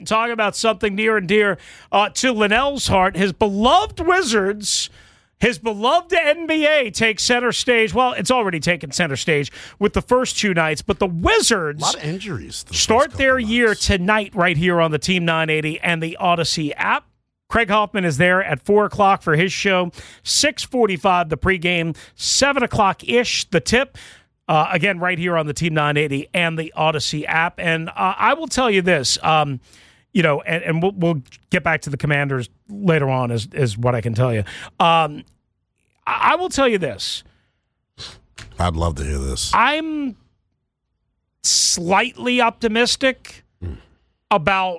and talk about something near and dear to Linnell's heart. His beloved Wizards, his beloved NBA takes center stage. Well, it's already taken center stage with the first 2 nights, but the Wizards, a lot of injuries, start their year tonight right here on the Team 980 and the Odyssey app. Craig Hoffman is there at 4 o'clock for his show, 6:45 the pregame, 7 o'clock-ish the tip. Again, right here on the Team 980 and the Odyssey app. And I will tell you this, and we'll get back to the Commanders later on is what I can tell you. I will tell you this. I'd love to hear this. I'm slightly optimistic about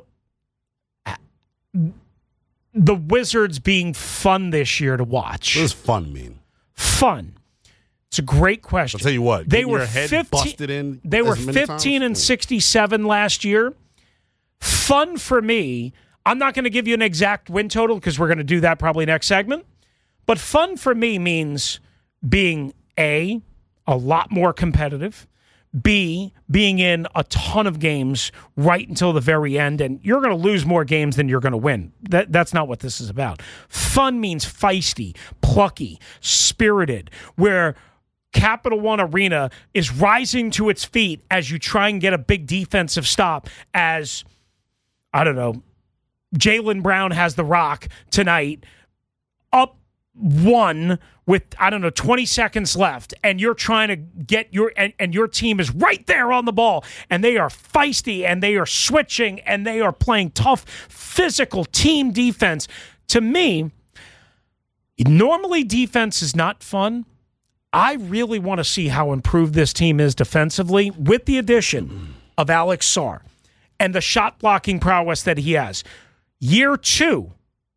the Wizards being fun this year to watch. What does fun mean? Fun. It's a great question. I'll tell you what. They were your head 15, busted in. They were as many 15 and times? 67 last year. Fun for me. I'm not going to give you an exact win total because we're going to do that probably next segment. But fun for me means being A, a lot more competitive. B, being in a ton of games right until the very end, and you're going to lose more games than you're going to win. That's not what this is about. Fun means feisty, plucky, spirited, where Capital One Arena is rising to its feet as you try and get a big defensive stop as, I don't know, Jaylen Brown has the rock tonight, up 1 with, 20 seconds left, and you're trying to get and your team is right there on the ball, and they are feisty, and they are switching, and they are playing tough, physical team defense. To me, normally defense is not fun. I really want to see how improved this team is defensively with the addition of Alex Sarr and the shot blocking prowess that he has. Year two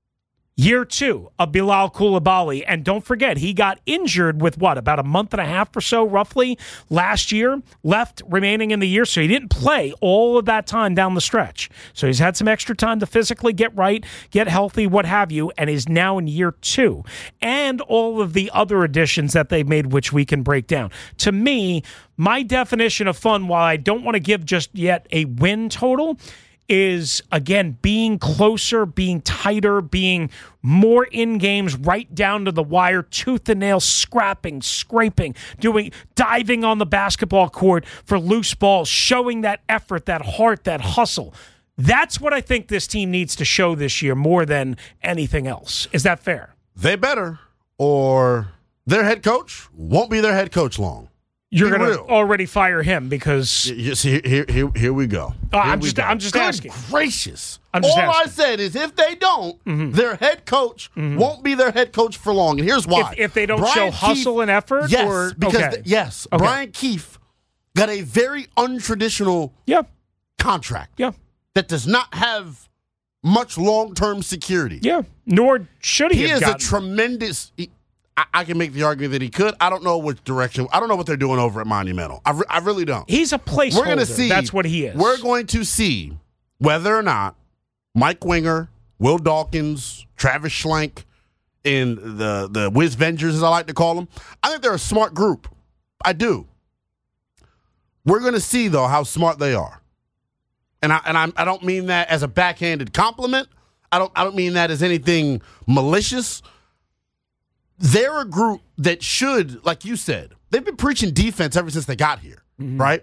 of Bilal Coulibaly. And don't forget, he got injured with about a month and a half or so, roughly, last year, left remaining in the year. So he didn't play all of that time down the stretch. So he's had some extra time to physically get right, get healthy, what have you, and is now in year 2. And all of the other additions that they've made, which we can break down. To me, my definition of fun, while I don't want to give just yet a win total, is, again, being closer, being tighter, being more in games, right down to the wire, tooth and nail, scrapping, scraping, diving on the basketball court for loose balls, showing that effort, that heart, that hustle. That's what I think this team needs to show this year more than anything else. Is that fair? They better, or their head coach won't be their head coach long. You're going to already fire him because you see, here we go. I'm just Good asking. Gracious. I'm just All asking. I said is if they don't, their head coach won't be their head coach for long. And here's why. If they don't Brian show Keefe, hustle and effort? yes, Or, because okay. yes, Okay. Brian Keefe got a very untraditional contract that does not have much long-term security. Yeah, nor should he He have is gotten. a tremendous... I can make the argument that he could. I don't know which direction. I don't know what they're doing over at Monumental. I really don't. He's a placeholder. We're going to see. That's what he is. We're going to see whether or not Mike Winger, Will Dawkins, Travis Schlenk, and the Wiz Vengers, as I like to call them. I think they're a smart group. I do. We're going to see, though, how smart they are. And I don't mean that as a backhanded compliment. I don't mean that as anything malicious. They're a group that should, like you said, they've been preaching defense ever since they got here, right?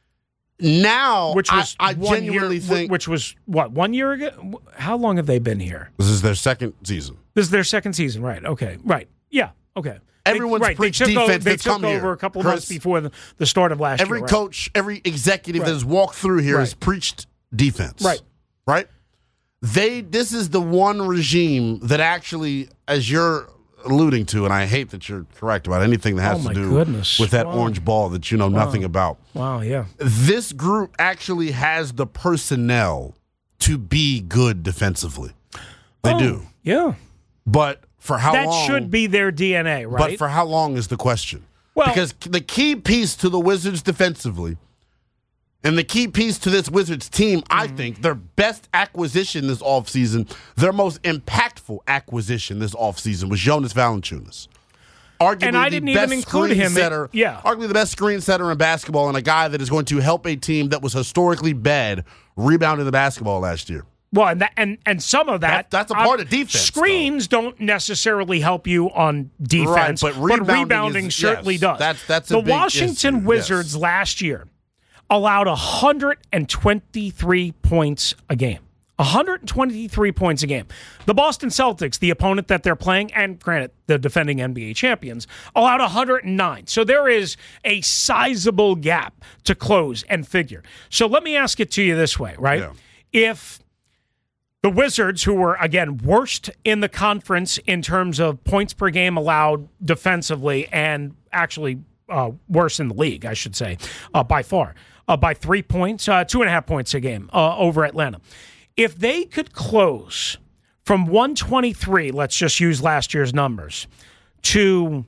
Now, which was I genuinely think... Which was, 1 year ago? How long have they been here? This is their second season. This is their second season, right? Okay, right. Yeah, okay. Everyone's preached defense that's come here. They took over a couple of months before the start of last year. Every coach, every executive that has walked through here has preached defense. Right? This is the one regime that actually, as you're alluding to, and I hate that you're correct about anything that has to do with that orange ball that you know nothing about. Wow, yeah. This group actually has the personnel to be good defensively. They do. Yeah. But for how long? That should be their DNA, right? But for how long is the question? Well, because the key piece to the Wizards defensively and the key piece to this Wizards team, I think, their best acquisition this offseason, their most impactful acquisition this offseason was Jonas Valanciunas. Arguably and I didn't even include him. Arguably the best screen setter in basketball and a guy that is going to help a team that was historically bad rebounding the basketball last year. Well, and some of that's a part of defense. Screens don't necessarily help you on defense, right, but rebounding certainly does. That's the Washington issue. Wizards last year allowed 123 points a game. 123 points a game. The Boston Celtics, the opponent that they're playing, and granted, the defending NBA champions, allowed 109. So there is a sizable gap to close and figure. So let me ask it to you this way, right? Yeah. If the Wizards, who were, again, worst in the conference in terms of points per game allowed defensively and actually worse in the league, I should say, by far, by 3 points, 2.5 points a game over Atlanta. If they could close from 123, let's just use last year's numbers, to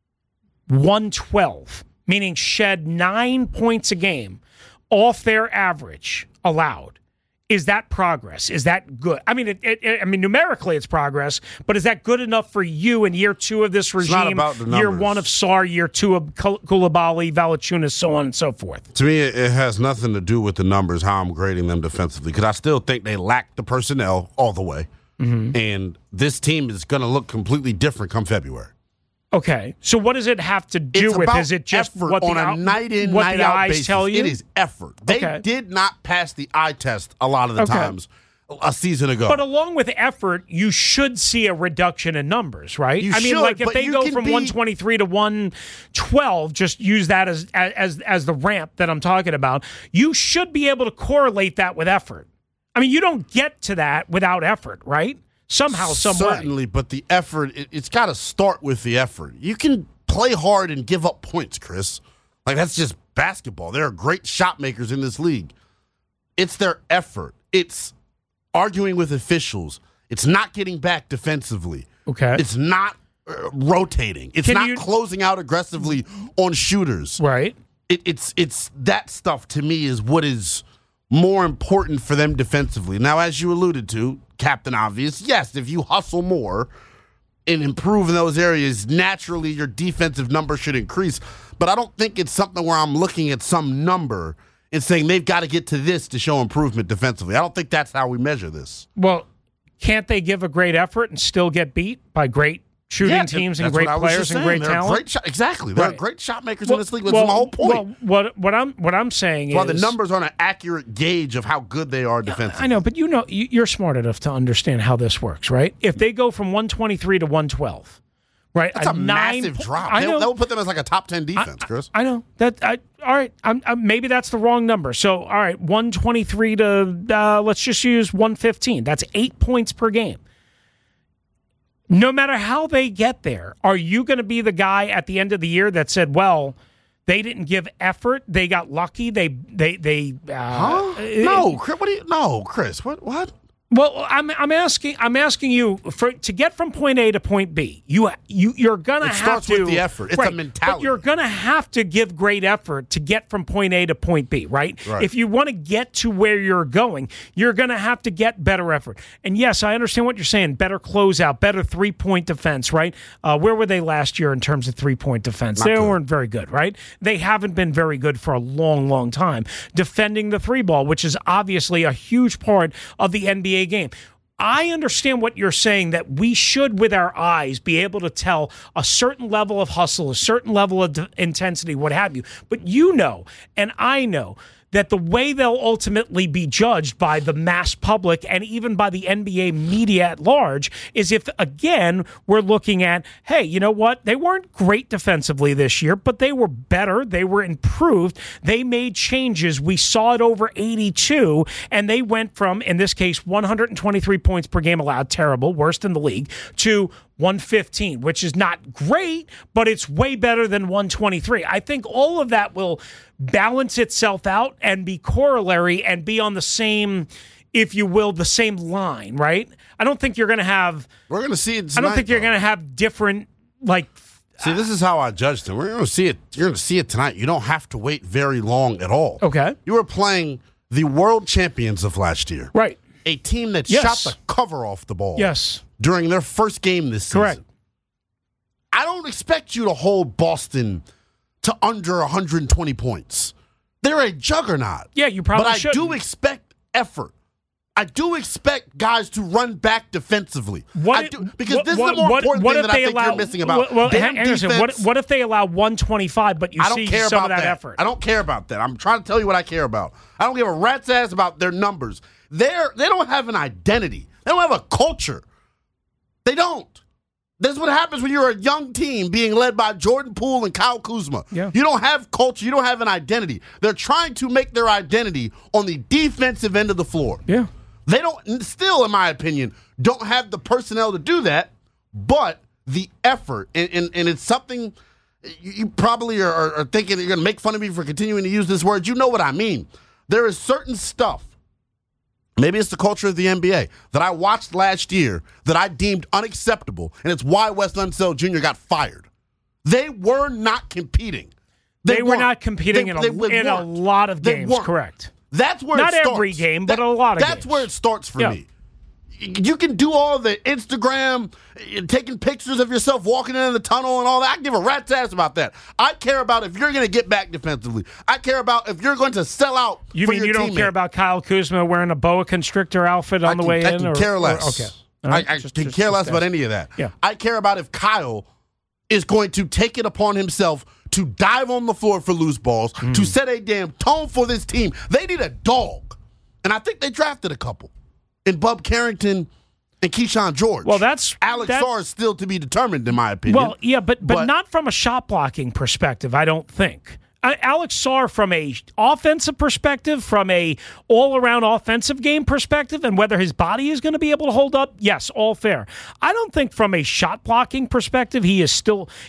112, meaning shed 9 points a game off their average allowed, is that progress? Is that good? I mean, numerically it's progress, but is that good enough for you in year 2 of this regime? It's not about the numbers. Year 1 of Sarr, year 2 of Coulibaly, Valanciunas, so on and so forth. To me, it has nothing to do with the numbers, how I'm grading them defensively, because I still think they lack the personnel all the way, and this team is going to look completely different come February. Okay, so what does it have to do with? Is it just what on the a night-in, what night-out eyes basis? tell you? It is effort. They did not pass the eye test a lot of the times a season ago. But along with effort, you should see a reduction in numbers, right? You I mean, should, like if but they you go can from be- 123 to 112, just use that as the ramp that I'm talking about. You should be able to correlate that with effort. I mean, you don't get to that without effort, right? Somehow, some way. Certainly, but the effort, it's got to start with the effort. You can play hard and give up points, Chris. Like, that's just basketball. There are great shot makers in this league. It's their effort. It's arguing with officials. It's not getting back defensively. Okay. It's not rotating. It's not closing out aggressively on shooters. Right. It's that stuff, to me, is what is more important for them defensively. Now, as you alluded to, Captain Obvious, yes, if you hustle more and improve in those areas, naturally your defensive number should increase. But I don't think it's something where I'm looking at some number and saying they've got to get to this to show improvement defensively. I don't think that's how we measure this. Well, can't they give a great effort and still get beat by great shooting teams and great players and great talent? Exactly. There are great shot makers in this league. That's my whole point. What I'm saying is, the numbers aren't an accurate gauge of how good they are defensively. I know, but you're smart enough to understand how this works, right? If they go from 123 to 112, right? That's a massive drop. That would put them as like a top 10 defense, Chris. I know that. All right, maybe that's the wrong number. So, all right, 123 to let's just use 115. That's 8 points per game. No matter how they get there, are you going to be the guy at the end of the year that said, well, they didn't give effort, they got lucky, No, Chris, what? Well, I'm asking you to get from point A to point B. You're gonna have to. It starts with the effort. It's a mentality. But you're gonna have to give great effort to get from point A to point B, right? If you want to get to where you're going, you're gonna have to get better effort. And yes, I understand what you're saying. Better closeout, better 3-point defense, right? Where were they last year in terms of 3-point defense? They weren't very good, right? They haven't been very good for a long, long time defending the 3-ball, which is obviously a huge part of the NBA game. I understand what you're saying, that we should, with our eyes, be able to tell a certain level of hustle, a certain level of intensity, what have you. But you know, and I know, that the way they'll ultimately be judged by the mass public and even by the NBA media at large is if, again, we're looking at, hey, you know what? They weren't great defensively this year, but they were better. They were improved. They made changes. We saw it over 82, and they went from, in this case, 123 points per game allowed, terrible, worst in the league, to 115, which is not great, but it's way better than 123. I think all of that will balance itself out and be corollary and be on the same, if you will, the same line, right? I don't think you're going to have... We're going to see it tonight, I don't think you're going to have different, like... See, this is how I judge them. We're going to see it. You're going to see it tonight. You don't have to wait very long at all. Okay. You were playing the world champions of last year. Right. A team that shot the cover off the ball. Yes. During their first game this season. Correct. I don't expect you to hold Boston to under 120 points. They're a juggernaut. Yeah, you probably should. But I do expect effort. I do expect guys to run back defensively. Because this is the more important thing that I think you're missing about. What if they allow 125, but you see some of that effort? I don't care about that. I'm trying to tell you what I care about. I don't give a rat's ass about their numbers. They don't have an identity. They don't have a culture. They don't. This is what happens when you're a young team being led by Jordan Poole and Kyle Kuzma. Yeah. You don't have culture. You don't have an identity. They're trying to make their identity on the defensive end of the floor. Yeah. They don't, still, in my opinion, don't have the personnel to do that, but the effort, and it's something you probably are thinking you're going to make fun of me for continuing to use this word. You know what I mean. There is certain stuff, maybe it's the culture of the NBA, that I watched last year that I deemed unacceptable, and it's why Wes Unseld Jr. got fired. They were not competing. They were not competing in a lot of games, correct. That's where not it starts. Not every game, but a lot of games. That's where it starts for me. You can do all the Instagram, taking pictures of yourself walking in the tunnel and all that. I give a rat's ass about that. I care about if you're going to get back defensively. I care about if you're going to sell out for your teammate. You mean you don't care about Kyle Kuzma wearing a boa constrictor outfit on the way in? I can care less. Okay. Right. I can care less about any of that. Yeah. I care about if Kyle is going to take it upon himself to dive on the floor for loose balls, to set a damn tone for this team. They need a dog. And I think they drafted a couple in Bub Carrington and Keyshawn George. Well, Alex Sarr is still to be determined, in my opinion. Well, yeah, but not from a shot blocking perspective, I don't think. Alex Sarr from a offensive perspective, from a all-around offensive game perspective, and whether his body is going to be able to hold up, yes, all fair. I don't think from a shot blocking perspective he is.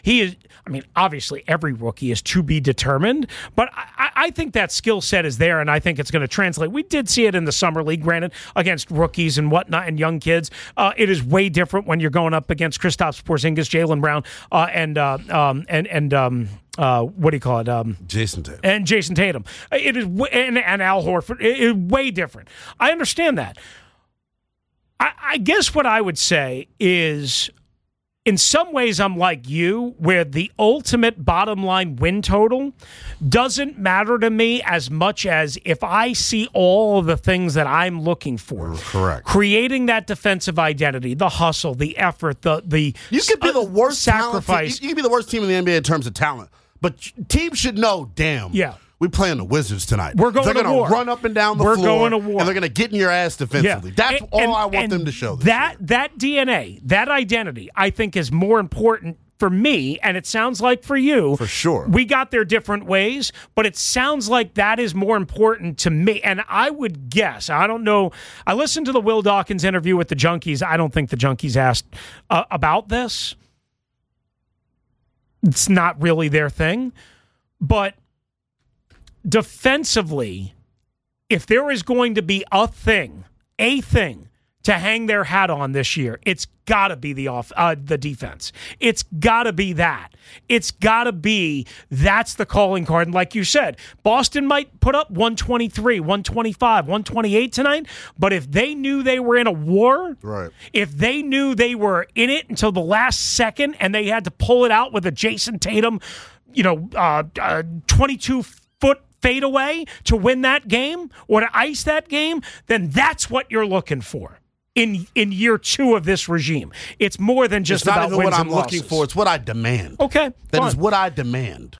I mean, obviously every rookie is to be determined, but I think that skill set is there, and I think it's going to translate. We did see it in the summer league, granted, against rookies and whatnot and young kids. It is way different when you're going up against Kristaps Porzingis, Jaylen Brown, and what do you call it? Jason Tatum. And Jason Tatum. It is, and Al Horford. It is way different. I understand that. I guess what I would say is, in some ways, I'm like you, where the ultimate bottom line win total doesn't matter to me as much as if I see all of the things that I'm looking for. Correct. Creating that defensive identity, the hustle, the effort, the you could be the worst sacrifice. You could be the worst team in the NBA in terms of talent, but teams should know. Damn. Yeah. We're playing the Wizards tonight. We're going to war. They're going to run up and down the floor. We're going to war. And they're going to get in your ass defensively. Yeah. That's all I want them to show this year. That DNA, that identity, I think is more important for me, and it sounds like for you. For sure. We got there different ways, but it sounds like that is more important to me. And I would guess, I don't know, I listened to the Will Dawkins interview with the Junkies. I don't think the Junkies asked about this. It's not really their thing. But defensively, if there is going to be a thing to hang their hat on this year, it's got to be the defense. It's got to be that. It's got to be that's the calling card. And like you said, Boston might put up 123, 125, 128 tonight, but if they knew they were in a war, right. If they knew they were in it until the last second and they had to pull it out with a Jason Tatum, 22-foot fadeaway to win that game or to ice that game, then that's what you're looking for in year two of this regime. It's more than just about wins and losses. It's not even what I'm looking for. It's what I demand. Okay, that is what I demand.